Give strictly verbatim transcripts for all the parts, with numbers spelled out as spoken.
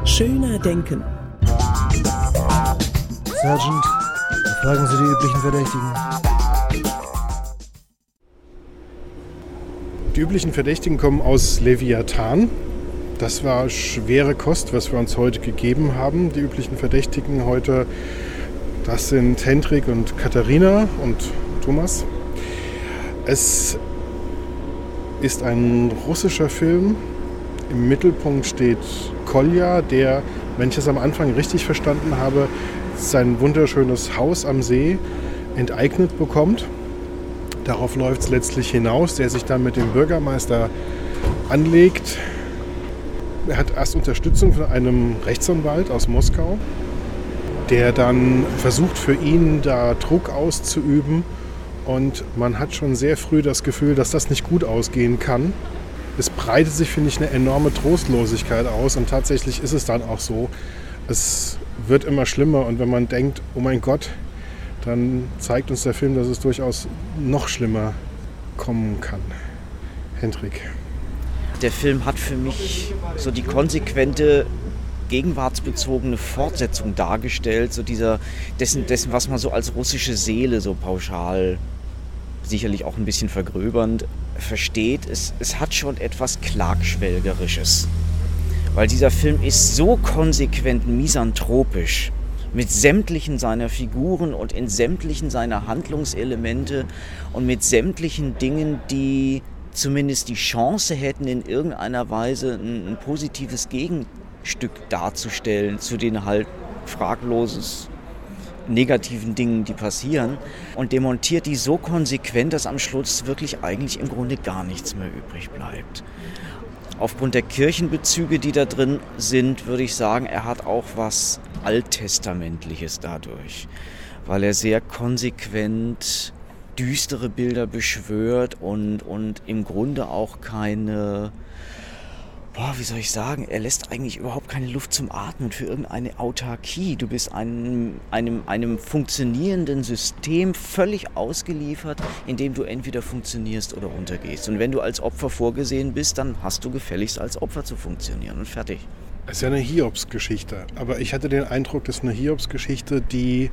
Schöner denken. Sergeant, fragen Sie die üblichen Verdächtigen. Die üblichen Verdächtigen kommen aus Leviathan. Das war schwere Kost, was wir uns heute gegeben haben. Die üblichen Verdächtigen heute, das sind Hendrik und Katharina und Thomas. Es ist ein russischer Film. Im Mittelpunkt steht Kolja, der, wenn ich es am Anfang richtig verstanden habe, sein wunderschönes Haus am See enteignet bekommt. Darauf läuft es letztlich hinaus, der sich dann mit dem Bürgermeister anlegt. Er hat erst Unterstützung von einem Rechtsanwalt aus Moskau, der dann versucht, für ihn da Druck auszuüben. Und man hat schon sehr früh das Gefühl, dass das nicht gut ausgehen kann. Es breitet sich, finde ich, eine enorme Trostlosigkeit aus. Und tatsächlich ist es dann auch so. Es wird immer schlimmer. Und wenn man denkt, oh mein Gott, dann zeigt uns der Film, dass es durchaus noch schlimmer kommen kann. Hendrik. Der Film hat für mich so die konsequente, gegenwartsbezogene Fortsetzung dargestellt, so dieser, dessen, dessen, was man so als russische Seele so pauschal, sicherlich auch ein bisschen vergröbernd, versteht. Es, es hat schon etwas Klagschwelgerisches, weil dieser Film ist so konsequent misanthropisch mit sämtlichen seiner Figuren und in sämtlichen seiner Handlungselemente und mit sämtlichen Dingen, die zumindest die Chance hätten, in irgendeiner Weise ein, ein positives Gegenstück darzustellen zu den halt fragloses negativen Dingen, die passieren, und demontiert die so konsequent, dass am Schluss wirklich eigentlich im Grunde gar nichts mehr übrig bleibt. Aufgrund der Kirchenbezüge, die da drin sind, würde ich sagen, er hat auch was Alttestamentliches dadurch, weil er sehr konsequent düstere Bilder beschwört und, und im Grunde auch keine, boah, wie soll ich sagen, er lässt eigentlich überhaupt keine Luft zum Atmen für irgendeine Autarkie. Du bist einem, einem, einem funktionierenden System völlig ausgeliefert, in dem du entweder funktionierst oder untergehst. Und wenn du als Opfer vorgesehen bist, dann hast du gefälligst als Opfer zu funktionieren und fertig. Es ist ja eine Hiobsgeschichte, aber ich hatte den Eindruck, das ist eine Hiobsgeschichte, die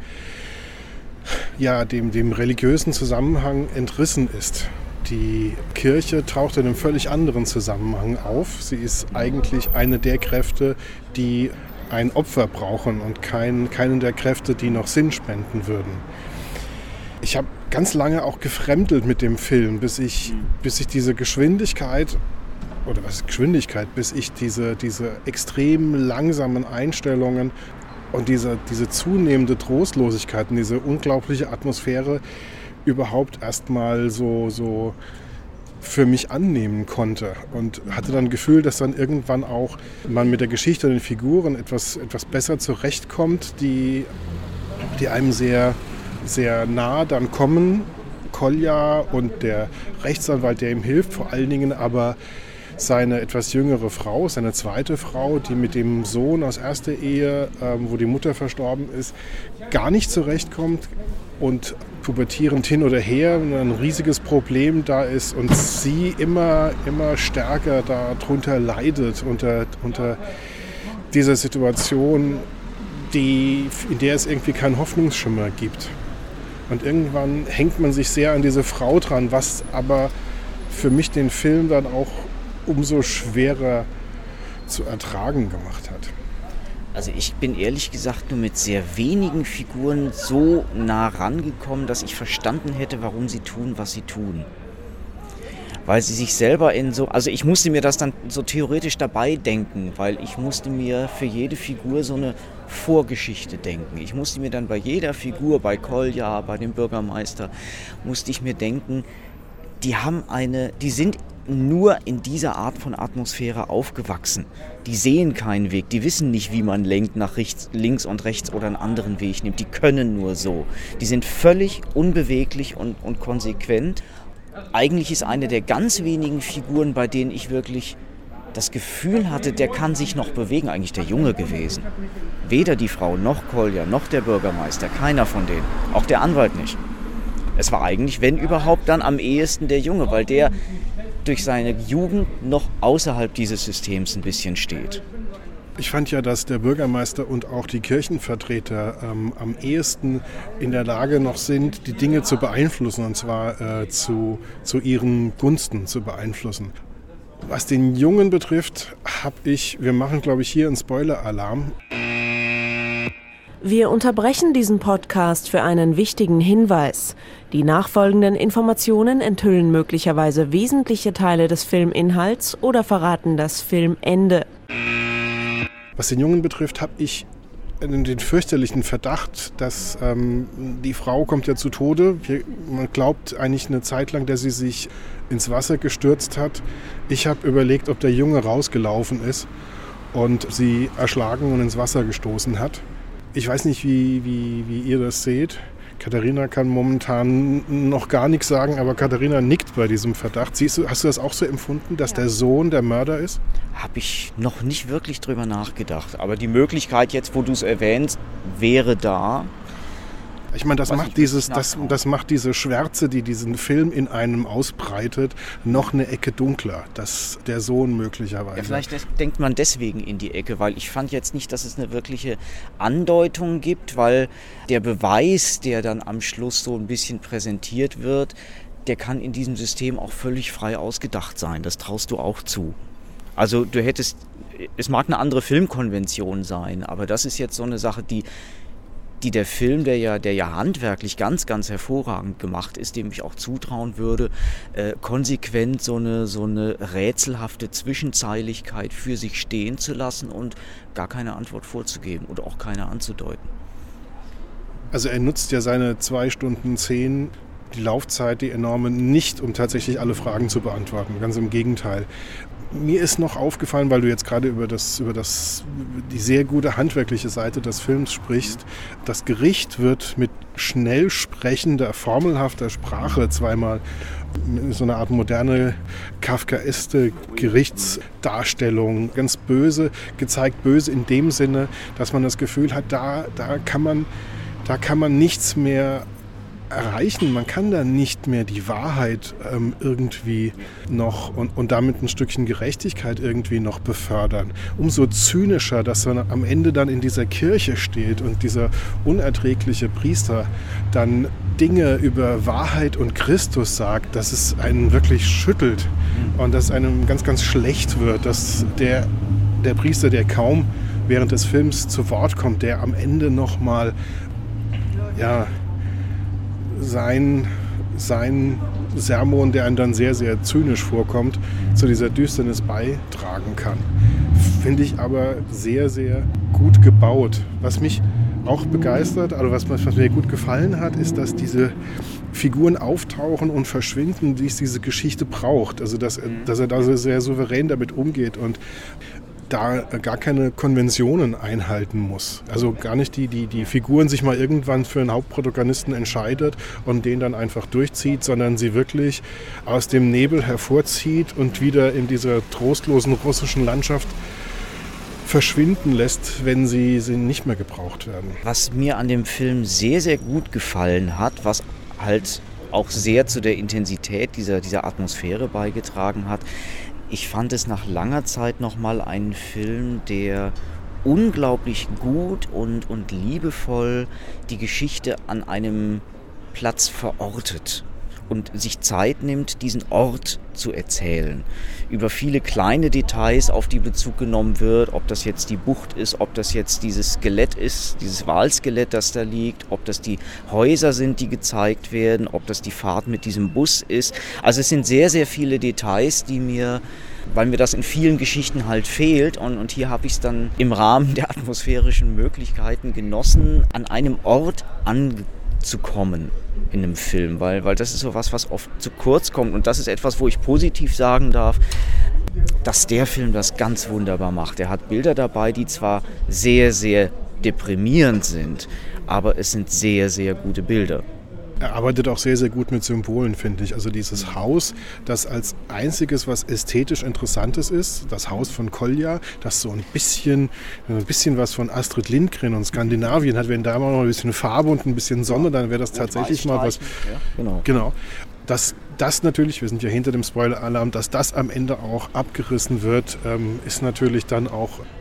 ja, dem, dem religiösen Zusammenhang entrissen ist. Die Kirche taucht in einem völlig anderen Zusammenhang auf. Sie ist eigentlich eine der Kräfte, die ein Opfer brauchen und kein, keine der Kräfte, die noch Sinn spenden würden. Ich habe ganz lange auch gefremdelt mit dem Film, bis ich, bis ich diese Geschwindigkeit, oder was ist Geschwindigkeit, bis ich diese, diese extrem langsamen Einstellungen und diese, diese zunehmende Trostlosigkeit und diese unglaubliche Atmosphäre überhaupt erstmal so, so für mich annehmen konnte. Und hatte dann das Gefühl, dass dann irgendwann auch man mit der Geschichte und den Figuren etwas, etwas besser zurechtkommt, die, die einem sehr, sehr nah dann kommen. Kolja und der Rechtsanwalt, der ihm hilft, vor allen Dingen aber seine etwas jüngere Frau, seine zweite Frau, die mit dem Sohn aus erster Ehe, ähm, wo die Mutter verstorben ist, gar nicht zurechtkommt und pubertierend hin oder her ein riesiges Problem da ist und sie immer, immer stärker darunter leidet, unter, unter dieser Situation, die, in der es irgendwie keinen Hoffnungsschimmer gibt. Und irgendwann hängt man sich sehr an diese Frau dran, was aber für mich den Film dann auch umso schwerer zu ertragen gemacht hat. Also ich bin ehrlich gesagt nur mit sehr wenigen Figuren so nah rangekommen, dass ich verstanden hätte, warum sie tun, was sie tun. Weil sie sich selber in so, also ich musste mir das dann so theoretisch dabei denken, weil ich musste mir für jede Figur so eine Vorgeschichte denken. Ich musste mir dann bei jeder Figur, bei Kolja, bei dem Bürgermeister, musste ich mir denken, die haben eine, die sind nur in dieser Art von Atmosphäre aufgewachsen. Die sehen keinen Weg, die wissen nicht, wie man lenkt nach rechts, links und rechts oder einen anderen Weg nimmt. Die können nur so. Die sind völlig unbeweglich und, und konsequent. Eigentlich ist eine der ganz wenigen Figuren, bei denen ich wirklich das Gefühl hatte, der kann sich noch bewegen, eigentlich der Junge gewesen. Weder die Frau, noch Kolja, noch der Bürgermeister, keiner von denen. Auch der Anwalt nicht. Es war eigentlich, wenn überhaupt, dann am ehesten der Junge, weil der durch seine Jugend noch außerhalb dieses Systems ein bisschen steht. Ich fand ja, dass der Bürgermeister und auch die Kirchenvertreter ähm, am ehesten in der Lage noch sind, die Dinge zu beeinflussen, und zwar äh, zu, zu ihren Gunsten zu beeinflussen. Was den Jungen betrifft, habe ich, wir machen glaube ich hier einen Spoiler-Alarm. Wir unterbrechen diesen Podcast für einen wichtigen Hinweis. Die nachfolgenden Informationen enthüllen möglicherweise wesentliche Teile des Filminhalts oder verraten das Filmende. Was den Jungen betrifft, habe ich den fürchterlichen Verdacht, dass ähm, die Frau kommt ja zu Tode. Man glaubt eigentlich eine Zeit lang, dass sie sich ins Wasser gestürzt hat. Ich habe überlegt, ob der Junge rausgelaufen ist und sie erschlagen und ins Wasser gestoßen hat. Ich weiß nicht, wie, wie, wie ihr das seht. Katharina kann momentan noch gar nichts sagen, aber Katharina nickt bei diesem Verdacht. Siehst du, hast du das auch so empfunden, dass ja. der Sohn der Mörder ist? Habe ich noch nicht wirklich drüber nachgedacht. Aber die Möglichkeit jetzt, wo du es erwähnst, wäre da. Ich meine, das macht, dieses, das, das macht diese Schwärze, die diesen Film in einem ausbreitet, noch eine Ecke dunkler. Das der Sohn möglicherweise. Ja, vielleicht denkt man deswegen in die Ecke, weil ich fand jetzt nicht, dass es eine wirkliche Andeutung gibt, weil der Beweis, der dann am Schluss so ein bisschen präsentiert wird, der kann in diesem System auch völlig frei ausgedacht sein. Das traust du auch zu. Also du hättest, es mag eine andere Filmkonvention sein, aber das ist jetzt so eine Sache, die die der Film, der ja, der ja handwerklich ganz, ganz hervorragend gemacht ist, dem ich auch zutrauen würde, äh, konsequent so eine, so eine rätselhafte Zwischenzeiligkeit für sich stehen zu lassen und gar keine Antwort vorzugeben oder auch keine anzudeuten. Also er nutzt ja seine zwei Stunden zehn, die Laufzeit, die enorme, nicht, um tatsächlich alle Fragen zu beantworten. Ganz im Gegenteil. Mir ist noch aufgefallen, weil du jetzt gerade über das, über das, die sehr gute handwerkliche Seite des Films sprichst, das Gericht wird mit schnell sprechender, formelhafter Sprache zweimal in so einer Art moderne, kafkaeste Gerichtsdarstellung, ganz böse, gezeigt böse in dem Sinne, dass man das Gefühl hat, da, da kann man, da kann man nichts mehr erreichen. Man kann da nicht mehr die Wahrheit ähm, irgendwie noch und, und damit ein Stückchen Gerechtigkeit irgendwie noch befördern. Umso zynischer, dass man am Ende dann in dieser Kirche steht und dieser unerträgliche Priester dann Dinge über Wahrheit und Christus sagt, dass es einen wirklich schüttelt und dass einem ganz, ganz schlecht wird, dass der, der Priester, der kaum während des Films zu Wort kommt, der am Ende nochmal ja, sein, sein Sermon, der einem dann sehr, sehr zynisch vorkommt, zu dieser Düsternis beitragen kann. Finde ich aber sehr, sehr gut gebaut. Was mich auch begeistert, also was, was mir gut gefallen hat, ist, dass diese Figuren auftauchen und verschwinden, die es diese Geschichte braucht. Also dass, dass er da sehr souverän damit umgeht und da gar keine Konventionen einhalten muss. Also gar nicht die, die, die Figuren sich mal irgendwann für einen Hauptprotagonisten entscheidet und den dann einfach durchzieht, sondern sie wirklich aus dem Nebel hervorzieht und wieder in dieser trostlosen russischen Landschaft verschwinden lässt, wenn sie, sie nicht mehr gebraucht werden. Was mir an dem Film sehr, sehr gut gefallen hat, was halt auch sehr zu der Intensität dieser, dieser Atmosphäre beigetragen hat, ich fand es nach langer Zeit nochmal einen Film, der unglaublich gut und, und liebevoll die Geschichte an einem Platz verortet und sich Zeit nimmt, diesen Ort zu erzählen. Über viele kleine Details, auf die Bezug genommen wird, ob das jetzt die Bucht ist, ob das jetzt dieses Skelett ist, dieses Walskelett, das da liegt, ob das die Häuser sind, die gezeigt werden, ob das die Fahrt mit diesem Bus ist. Also es sind sehr, sehr viele Details, die mir, weil mir das in vielen Geschichten halt fehlt und, und hier habe ich es dann im Rahmen der atmosphärischen Möglichkeiten genossen, an einem Ort anzukommen in einem Film, weil, weil das ist so was, was oft zu kurz kommt und das ist etwas, wo ich positiv sagen darf, dass der Film das ganz wunderbar macht. Er hat Bilder dabei, die zwar sehr, sehr deprimierend sind, aber es sind sehr, sehr gute Bilder. Er arbeitet auch sehr, sehr gut mit Symbolen, finde ich. Also dieses Haus, das als einziges, was ästhetisch Interessantes ist, das Haus von Kolja, das so ein bisschen, ein bisschen was von Astrid Lindgren und Skandinavien hat. Wenn da mal noch ein bisschen Farbe und ein bisschen Sonne, dann wäre das tatsächlich mal was. Ja, genau. Genau. Dass das natürlich, wir sind ja hinter dem Spoiler-Alarm, dass das am Ende auch abgerissen wird, ähm, ist natürlich dann auch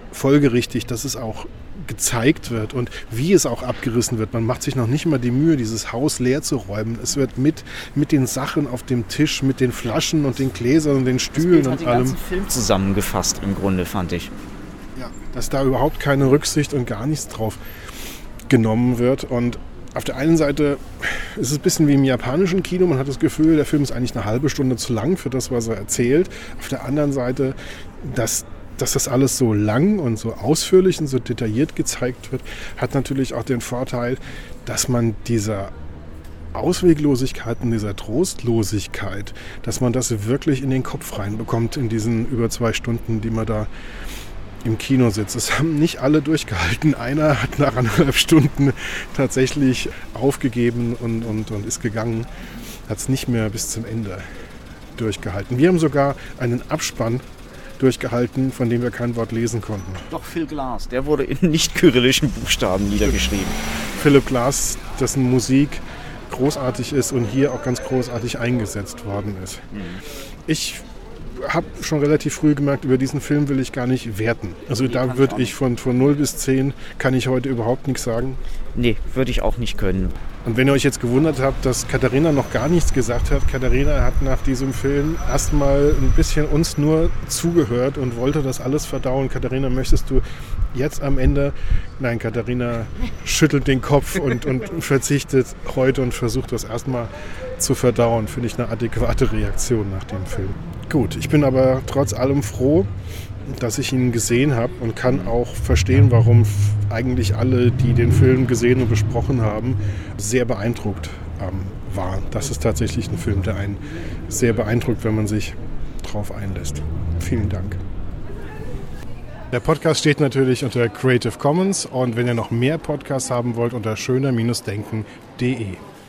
folgerichtig, dass es auch gezeigt wird und wie es auch abgerissen wird. Man macht sich noch nicht mal die Mühe, dieses Haus leer zu räumen. Es wird mit, mit den Sachen auf dem Tisch, mit den Flaschen und den Gläsern und den Stühlen und allem. Das hat den ganzen Film zusammengefasst im Grunde, fand ich. Ja, dass da überhaupt keine Rücksicht und gar nichts drauf genommen wird. Und auf der einen Seite ist es ein bisschen wie im japanischen Kino. Man hat das Gefühl, der Film ist eigentlich eine halbe Stunde zu lang für das, was er erzählt. Auf der anderen Seite, dass dass das alles so lang und so ausführlich und so detailliert gezeigt wird, hat natürlich auch den Vorteil, dass man dieser Ausweglosigkeit und dieser Trostlosigkeit, dass man das wirklich in den Kopf reinbekommt in diesen über zwei Stunden, die man da im Kino sitzt. Es haben nicht alle durchgehalten. Einer hat nach anderthalb Stunden tatsächlich aufgegeben und, und, und ist gegangen, hat es nicht mehr bis zum Ende durchgehalten. Wir haben sogar einen Abspann durchgehalten, von dem wir kein Wort lesen konnten. Doch, Phil Glass, der wurde in nicht-kyrillischen Buchstaben niedergeschrieben. Philip Glass, dessen Musik großartig ist und hier auch ganz großartig eingesetzt worden ist. Mhm. Ich habe schon relativ früh gemerkt, über diesen Film will ich gar nicht werten. Also nee, da würde ich von, von null bis zehn kann ich heute überhaupt nichts sagen. Nee, würde ich auch nicht können. Und wenn ihr euch jetzt gewundert habt, dass Katharina noch gar nichts gesagt hat, Katharina hat nach diesem Film erstmal ein bisschen uns nur zugehört und wollte das alles verdauen. Katharina, möchtest du jetzt am Ende... Nein, Katharina schüttelt den Kopf und, und verzichtet heute und versucht das erstmal zu verdauen. Finde ich eine adäquate Reaktion nach dem Film. Gut, ich bin aber trotz allem froh, dass ich ihn gesehen habe und kann auch verstehen, warum eigentlich alle, die den Film gesehen und besprochen haben, sehr beeindruckt ähm, waren. Das ist tatsächlich ein Film, der einen sehr beeindruckt, wenn man sich drauf einlässt. Vielen Dank. Der Podcast steht natürlich unter Creative Commons und wenn ihr noch mehr Podcasts haben wollt, unter schöner Bindestrich denken punkt de.